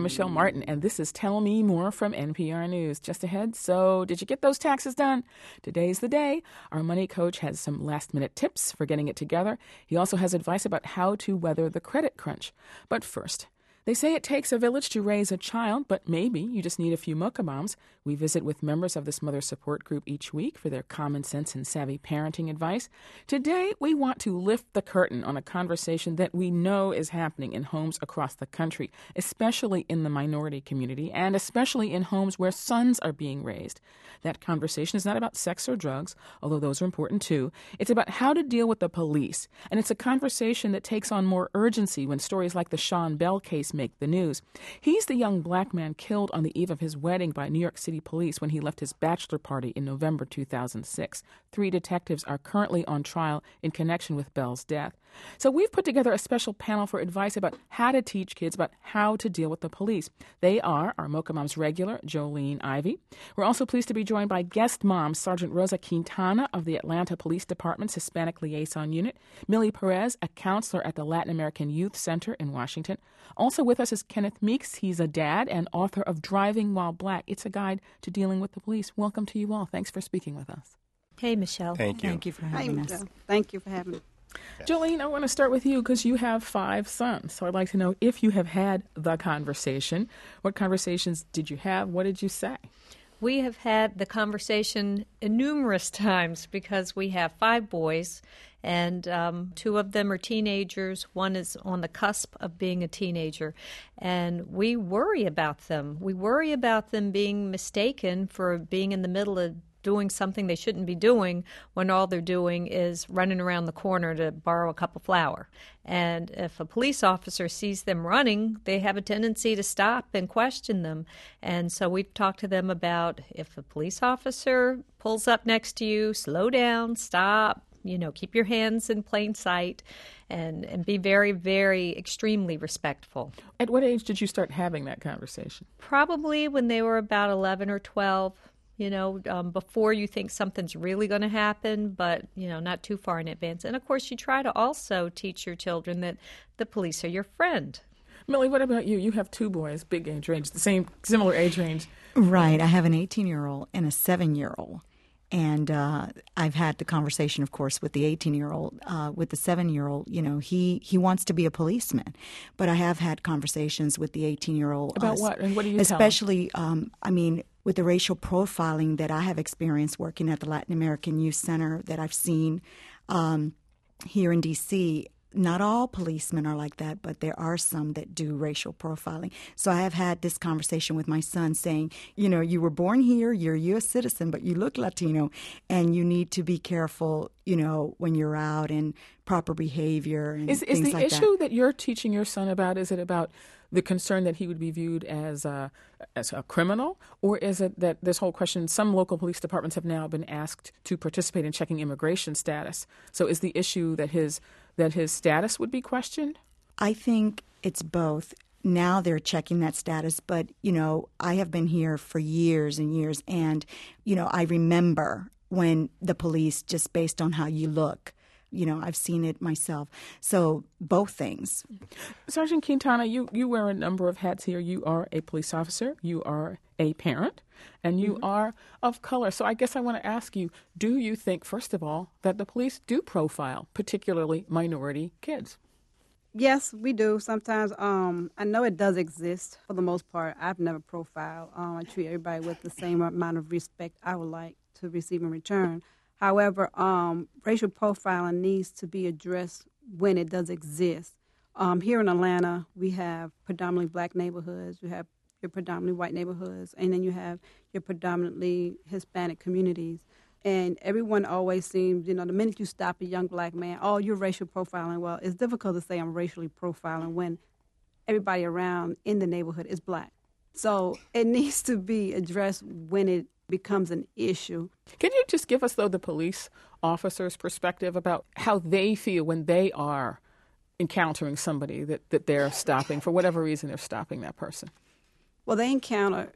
Michelle Martin, and this is Tell Me More from NPR News. Just ahead, so did you get those taxes done? Today's the day. Our money coach has some last-minute tips for getting it together. He also has advice about how to weather the credit crunch. But first, they say it takes a village to raise a child, but maybe you just need a few mocha moms. We visit with members of this mother support group each week for their common sense and savvy parenting advice. Today, we want to lift the curtain on a conversation that we know is happening in homes across the country, especially in the minority community and especially in homes where sons are being raised. That conversation is not about sex or drugs, although those are important too. It's about how to deal with the police, and it's a conversation that takes on more urgency when stories like the Sean Bell case make the news. He's the young black man killed on the eve of his wedding by New York City police when he left his bachelor party in November 2006. 3 detectives are currently on trial in connection with Bell's death. So we've put together a special panel for advice about how to teach kids about how to deal with the police. They are our Mocha Moms regular, Jolene Ivy. We're also pleased to be joined by guest mom, Sergeant Rosa Quintana of the Atlanta Police Department's Hispanic Liaison Unit, Millie Perez, a counselor at the Latin American Youth Center in Washington. Also with us is Kenneth Meeks. He's a dad and author of Driving While Black. It's a guide to dealing with the police. Welcome to you all. Thanks for speaking with us. Hey, Michelle. Thank you. Thank you for having us. Michelle. Thank you for having me. Jolene, I want to start with you because you have 5 sons. So I'd like to know if you have had the conversation. What conversations did you have? What did you say? We have had the conversation numerous times because we have 5 boys, and 2 of them are teenagers. One is on the cusp of being a teenager, and we worry about them. We worry about them being mistaken for being in the middle of doing something they shouldn't be doing when all they're doing is running around the corner to borrow a cup of flour. And if a police officer sees them running, they have a tendency to stop and question them. And so we've talked to them about if a police officer pulls up next to you, slow down, stop, keep your hands in plain sight, and be very, very extremely respectful. At what age did you start having that conversation? Probably when they were about 11 or 12. Before you think something's really going to happen, but, not too far in advance. And, of course, you try to also teach your children that the police are your friend. Millie, what about you? You have 2 boys, big age range, similar age range. Right. I have an 18-year-old and a 7-year-old. And I've had the conversation, of course, with the 18-year-old. With the 7-year-old, he wants to be a policeman. But I have had conversations with the 18-year-old. About what? And what do you tell them? Especially, with the racial profiling that I have experienced working at the Latin American Youth Center that I've seen here in D.C., not all policemen are like that, but there are some that do racial profiling. So I have had this conversation with my son saying, you were born here, you're a U.S. citizen, but you look Latino, and you need to be careful, when you're out and proper behavior and things like that. Is the issue that you're teaching your son about, is it about the concern that he would be viewed as a criminal, or is it that this whole question, some local police departments have now been asked to participate in checking immigration status. So is the issue that his status would be questioned? I think it's both. Now they're checking that status, but, I have been here for years and years, and, I remember when the police, just based on how you look, I've seen it myself. So both things. Sergeant Quintana, you wear a number of hats here. You are a police officer, you are a parent, and you are of color. So I guess I want to ask you, do you think, first of all, that the police do profile particularly minority kids? Yes, we do. Sometimes I know it does exist. For the most part, I've never profiled. I treat everybody with the same amount of respect I would like to receive in return. However, racial profiling needs to be addressed when it does exist. Here in Atlanta, we have predominantly black neighborhoods. You have your predominantly white neighborhoods, and then you have your predominantly Hispanic communities. And everyone always seems, the minute you stop a young black man, oh, you're racial profiling. Well, it's difficult to say I'm racially profiling when everybody around in the neighborhood is black. So it needs to be addressed when it becomes an issue. Can you just give us, though, the police officer's perspective about how they feel when they are encountering somebody that they're stopping, for whatever reason they're stopping that person? Well, they encounter,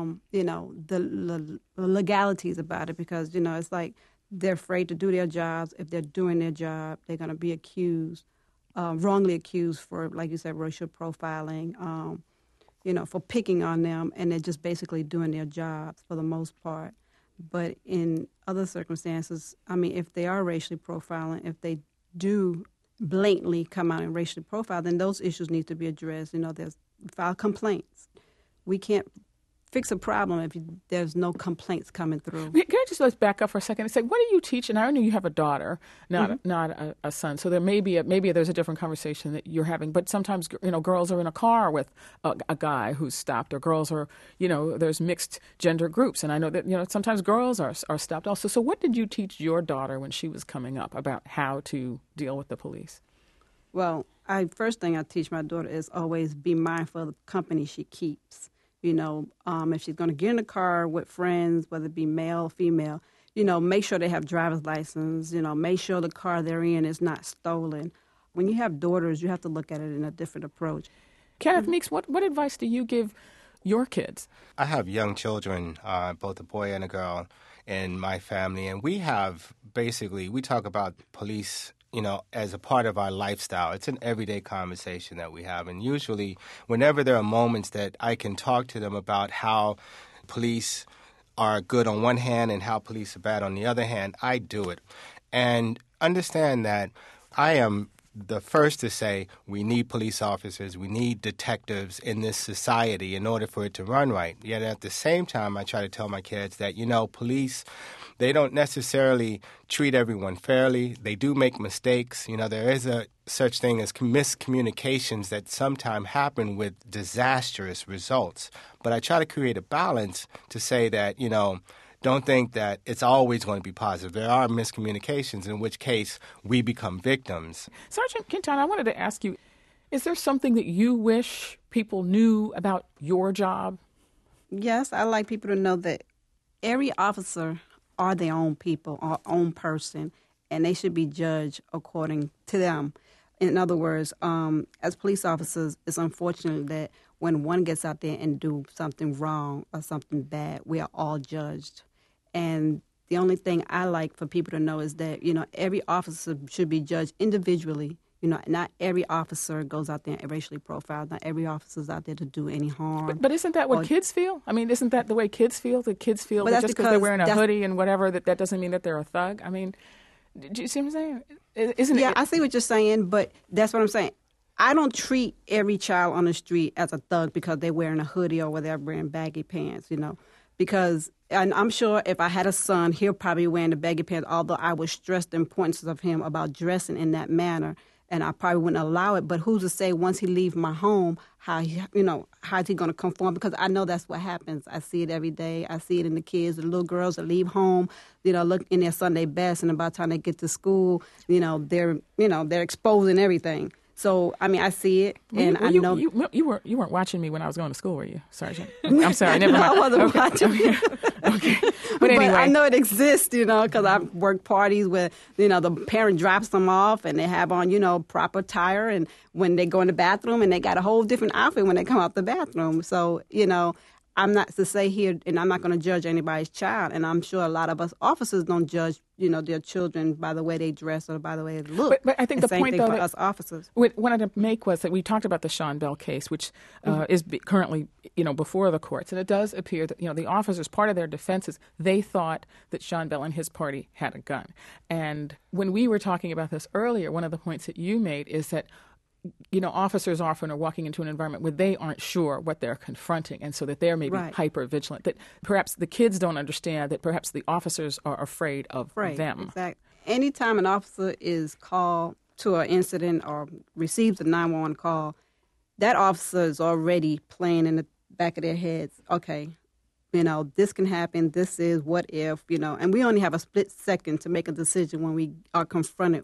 the legalities about it because, it's like they're afraid to do their jobs. If they're doing their job, they're going to be accused, wrongly accused for, like you said, racial profiling. for picking on them, and they're just basically doing their jobs for the most part. But in other circumstances, I mean, if they are racially profiling, if they do blatantly come out and racially profile, then those issues need to be addressed. File complaints. We can't fix a problem if there's no complaints coming through. Can I just let's back up for a second and say, what do you teach? And I know you have a daughter, not a son, so there maybe there's a different conversation that you're having. But sometimes girls are in a car with a guy who's stopped, or girls are there's mixed gender groups, and I know that sometimes girls are stopped also. So what did you teach your daughter when she was coming up about how to deal with the police? Well, first thing I teach my daughter is always be mindful of the company she keeps. If she's going to get in a car with friends, whether it be male or female, make sure they have driver's license, make sure the car they're in is not stolen. When you have daughters, you have to look at it in a different approach. Kenneth Meeks, what advice do you give your kids? I have young children, both a boy and a girl, in my family, and we talk about police as a part of our lifestyle. It's an everyday conversation that we have. And usually, whenever there are moments that I can talk to them about how police are good on one hand and how police are bad on the other hand, I do it. And understand that I am the first to say we need police officers, we need detectives in this society in order for it to run right. Yet at the same time, I try to tell my kids that, police, they don't necessarily treat everyone fairly. They do make mistakes. There is a such thing as miscommunications that sometimes happen with disastrous results. But I try to create a balance to say that, don't think that it's always going to be positive. There are miscommunications, in which case we become victims. Sergeant Quintana, I wanted to ask you, is there something that you wish people knew about your job? Yes, I like people to know that every officer are their own people, our own person, and they should be judged according to them. In other words, as police officers, it's unfortunate that when one gets out there and do something wrong or something bad, we are all judged. And the only thing I like for people to know is that, every officer should be judged individually. Not every officer goes out there and racially profiled. Not every officer is out there to do any harm. But isn't that what kids feel? I mean, isn't that the way kids feel? The kids feel that just because they're wearing a hoodie and whatever, that doesn't mean that they're a thug? I mean, do you see what I'm saying? I see what you're saying, but that's what I'm saying. I don't treat every child on the street as a thug because they're wearing a hoodie or they're wearing baggy pants, because, and I'm sure if I had a son, he'll probably be wearing the baggy pants, although I would stress the importance of him about dressing in that manner, and I probably wouldn't allow it. But who's to say once he leaves my home, how's he going to conform? Because I know that's what happens. I see it every day. I see it in the kids, the little girls that leave home, look in their Sunday best, and by the time they get to school, they're exposing everything. So, I mean, I see it, and I know... You weren't watching me when I was going to school, were you, Sergeant? I'm sorry, never mind. I wasn't watching you. Okay. But anyway. But I know it exists, because I've worked parties where, the parent drops them off, and they have on, proper attire, and when they go in the bathroom, and they got a whole different outfit when they come out the bathroom. So, I'm not to say here, and I'm not going to judge anybody's child, and I'm sure a lot of us officers don't judge, their children by the way they dress or by the way they look. But I think the point, though, for us officers. What I wanted to make was that we talked about the Sean Bell case, which is currently, before the courts, and it does appear that, the officers, part of their defenses, they thought that Sean Bell and his party had a gun. And when we were talking about this earlier, one of the points that you made is that officers often are walking into an environment where they aren't sure what they're confronting, and so that they're maybe hyper vigilant. That perhaps the kids don't understand that perhaps the officers are afraid of them. Exactly. Anytime an officer is called to an incident or receives a 911 call, that officer is already playing in the back of their heads. Okay, this can happen. This is what if, and we only have a split second to make a decision when we are confronted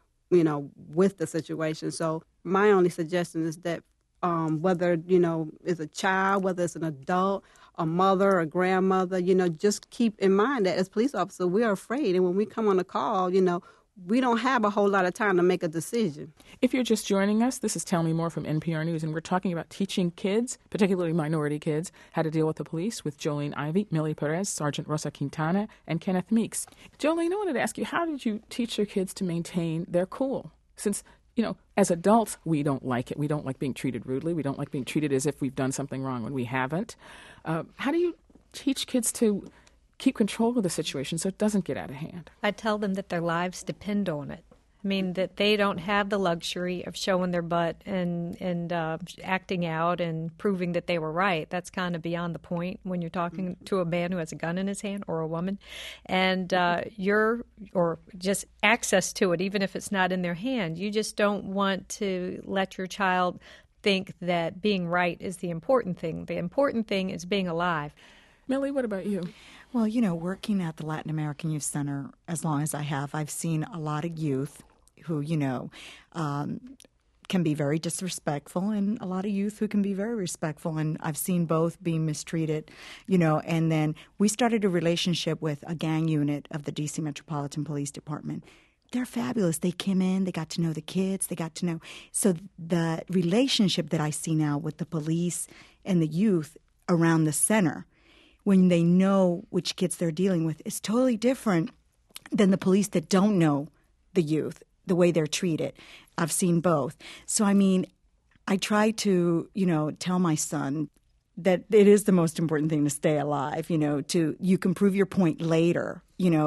with the situation. So my only suggestion is that whether, it's a child, whether it's an adult, a mother, a grandmother, just keep in mind that as police officers, we are afraid. And when we come on a call, we don't have a whole lot of time to make a decision. If you're just joining us, this is Tell Me More from NPR News, and we're talking about teaching kids, particularly minority kids, how to deal with the police with Jolene Ivey, Millie Perez, Sergeant Rosa Quintana, and Kenneth Meeks. Jolene, I wanted to ask you, how did you teach your kids to maintain their cool? Since as adults, we don't like it. We don't like being treated rudely. We don't like being treated as if we've done something wrong when we haven't. How do you teach kids to keep control of the situation so it doesn't get out of hand? I tell them that their lives depend on it. I mean, that they don't have the luxury of showing their butt and acting out and proving that they were right. That's kind of beyond the point when you're talking to a man who has a gun in his hand or a woman. And or just access to it, even if it's not in their hand. You just don't want to let your child think that being right is the important thing. The important thing is being alive. Millie, what about you? Well, working at the Latin American Youth Center as long as I have, I've seen a lot of youth who, can be very disrespectful, and a lot of youth who can be very respectful. And I've seen both being mistreated, and then we started a relationship with a gang unit of the D.C. Metropolitan Police Department. They're fabulous. They came in, they got to know the kids, they got to know. So the relationship that I see now with the police and the youth around the center, when they know which kids they're dealing with, is totally different than the police that don't know the youth, the way they're treated. I've seen both. So, I try to, tell my son that it is the most important thing to stay alive, you can prove your point later,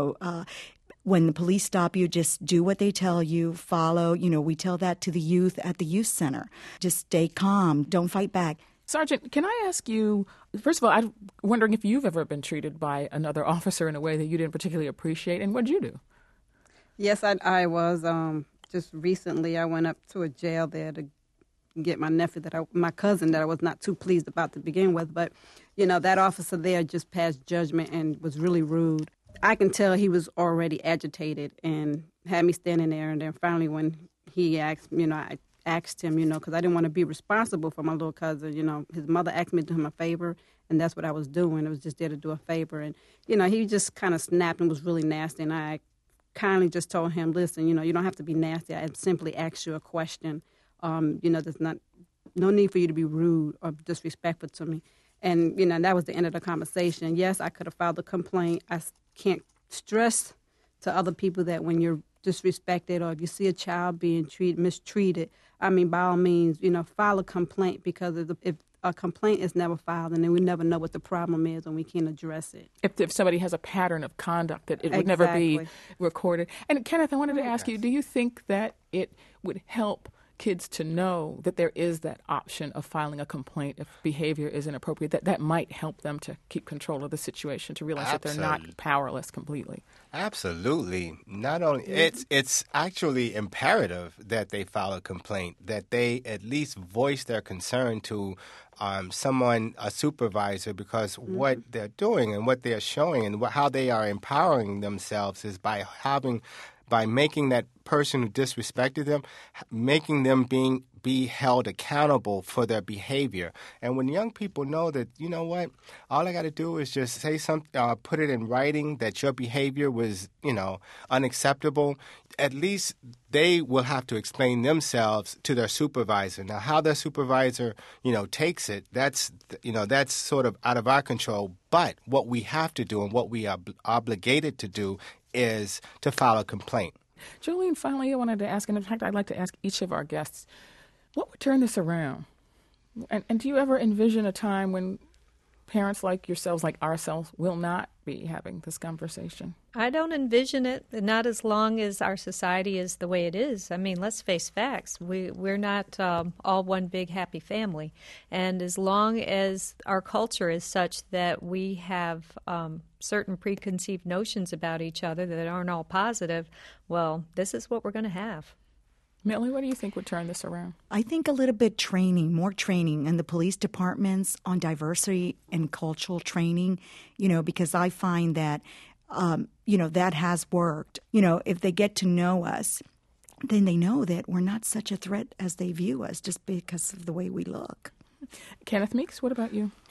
when the police stop you, just do what they tell you, follow, we tell that to the youth at the youth center. Just stay calm, don't fight back. Sergeant, can I ask you, first of all, I'm wondering if you've ever been treated by another officer in a way that you didn't particularly appreciate, and what did you do? Yes, I was. Just recently, I went up to a jail there to get my nephew, my cousin, that I was not too pleased about to begin with. But, that officer there just passed judgment and was really rude. I can tell he was already agitated and had me standing there. And then finally, when he asked, I asked him, because I didn't want to be responsible for my little cousin. His mother asked me to do him a favor, and that's what I was doing. I was just there to do a favor. And, he just kind of snapped and was really nasty. And I kindly just told him, listen, you don't have to be nasty. I simply asked you a question. There's no need for you to be rude or disrespectful to me. And, that was the end of the conversation. Yes, I could have filed a complaint. I can't stress to other people that when you're disrespected or if you see a child being mistreated, by all means, file a complaint, because if a complaint is never filed, and then we never know what the problem is and we can't address it. If somebody has a pattern of conduct, that it would never be recorded. And Kenneth, I wanted to ask you, do you think that it would help kids to know that there is that option of filing a complaint if behavior is inappropriate, that might help them to keep control of the situation, to realize that they're not powerless completely? Absolutely. Not only it's actually imperative that they file a complaint, that they at least voice their concern to someone, a supervisor, because what they're doing and what they're showing and how they are empowering themselves is by making that person who disrespected them, making them be held accountable for their behavior. And when young people know that, all I got to do is just say something, put it in writing that your behavior was, unacceptable, at least they will have to explain themselves to their supervisor. Now, how their supervisor, takes it, that's sort of out of our control. But what we have to do and what we are obligated to do is to file a complaint. Jolene, finally, I wanted to ask, and in fact, I'd like to ask each of our guests, what would turn this around? And do you ever envision a time when parents like yourselves, like ourselves, will not be having this conversation? I don't envision it, not as long as our society is the way it is. Let's face facts. We're not all one big happy family. And as long as our culture is such that we have certain preconceived notions about each other that aren't all positive, well, this is what we're going to have. Millie, what do you think would turn this around? I think a little bit more training in the police departments on diversity and cultural training, because I find that, that has worked. If they get to know us, then they know that we're not such a threat as they view us just because of the way we look. Kenneth Meeks, what about you?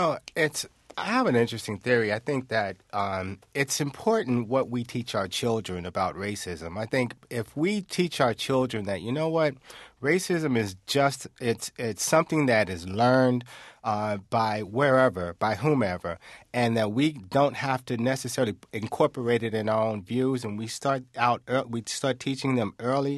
I have an interesting theory. I think that it's important what we teach our children about racism. I think if we teach our children that, racism is just, it's something that is learned by whomever, and that we don't have to necessarily incorporate it in our own views, and we start teaching them early.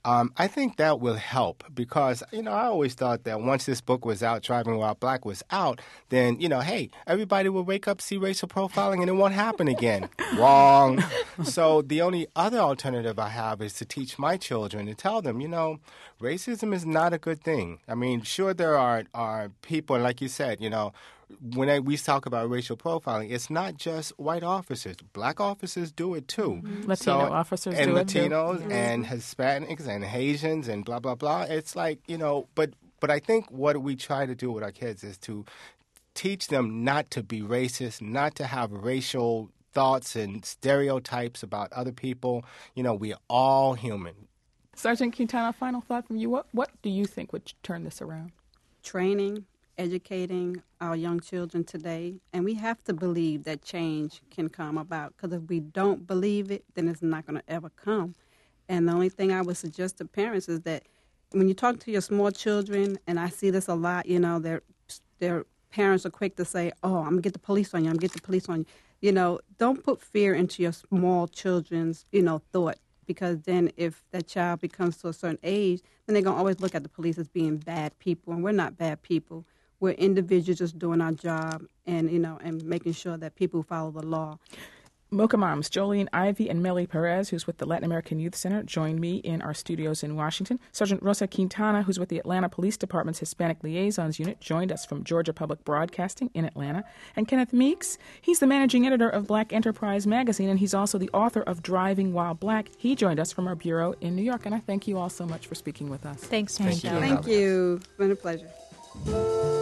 I think that will help because, I always thought that once this book was out, Driving While Black was out, then, hey, everybody will wake up, see racial profiling, and it won't happen again. Wrong. So the only other alternative I have is to teach my children and tell them, racism is not a good thing. I mean, sure, there are people, like you said, when we talk about racial profiling, it's not just white officers. Black officers do it too. Latino officers do it too. And Latinos and Hispanics and Haitians and blah, blah, blah. It's like, but I think what we try to do with our kids is to teach them not to be racist, not to have racial thoughts and stereotypes about other people. We are all human. Sergeant Quintana, final thought from you. What do you think would turn this around? Training, educating our young children today, and we have to believe that change can come about, because if we don't believe it, then it's not going to ever come. And the only thing I would suggest to parents is that when you talk to your small children, and I see this a lot, their parents are quick to say, oh, I'm going to get the police on you, I'm going to get the police on you. Don't put fear into your small children's, thought, because then if that child becomes to a certain age, then they're going to always look at the police as being bad people, and we're not bad people. We're individuals just doing our job and, and making sure that people follow the law. Mocha moms Jolene Ivy and Melly Perez, who's with the Latin American Youth Center, joined me in our studios in Washington. Sergeant Rosa Quintana, who's with the Atlanta Police Department's Hispanic Liaisons Unit, joined us from Georgia Public Broadcasting in Atlanta. And Kenneth Meeks, he's the managing editor of Black Enterprise Magazine, and he's also the author of Driving While Black. He joined us from our bureau in New York, and I thank you all so much for speaking with us. Thanks, Thank you. Thank you. It's been a pleasure.